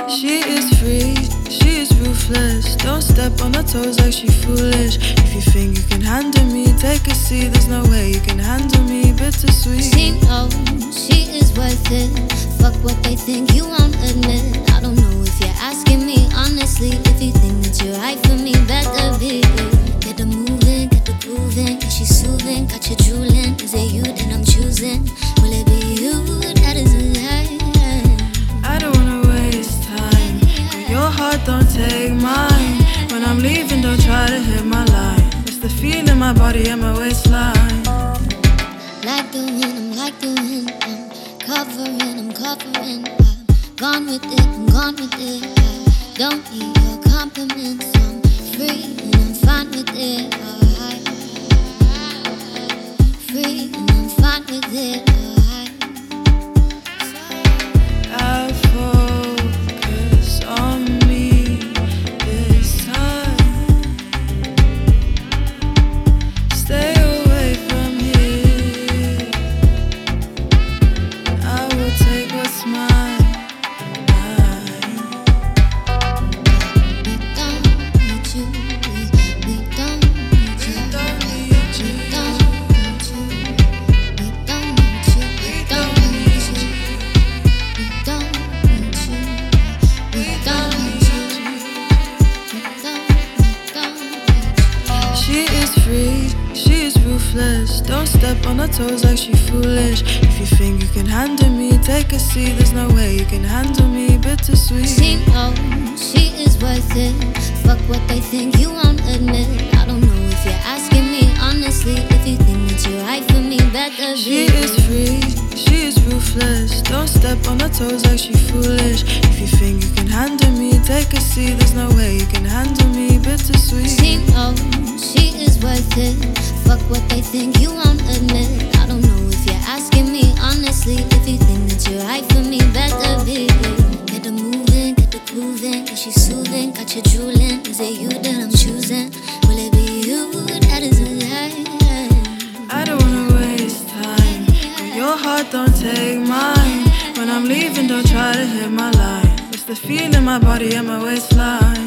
She is free, she is ruthless. Don't step on her toes like she foolish. If you think you can handle me, take a seat. There's no way you can handle me, bittersweet. She knows she is worth it. Fuck what they think, you won't admit. I don't know if you're asking me honestly. If you think that you're right for me, better be. Get the moving, get the grooving. Is she soothing? Got you drooling. Is it you that I'm choosing? Will it be you that is alive? I don't wanna waste time, but your heart don't take mine. When I'm leaving, don't try to hit my line. It's the feel in my body and my waistline. Like the wind, I'm like the wind. I'm covering. I'm gone with it, I'm gone with it. I don't need your compliments. I'm free and I'm fine with it. Free and I'm fine with it. I focus on me this time. Stay away from here. I will take what's mine. We don't need you. We don't need you. We don't need you. We don't need you. We don't need you. We don't need you. We don't need you. She is free, she is ruthless. Don't step on her toes like she foolish. If you think you can handle me, take a seat. There's no way you can handle me, bittersweet. She knows she is worth it. Fuck what they think, you won't admit. I don't know if you're asking me honestly. If you think that you're right for me, better be. She is free, she is ruthless. Don't step on her toes like she foolish. If you think you can handle me, take a seat. There's no way you can handle me, bittersweet. She knows she is worth it. Fuck what they think, you won't admit. I don't know if you're asking me honestly. If you think that you're right for me, better be. Get the moving, get the grooving. Is she soothing? Got you drooling. Is it you that I'm choosing? Will it be you that is alive? I don't wanna waste time, but your heart don't take mine. When I'm leaving, don't try to hit my line. It's the feel in my body and my waistline.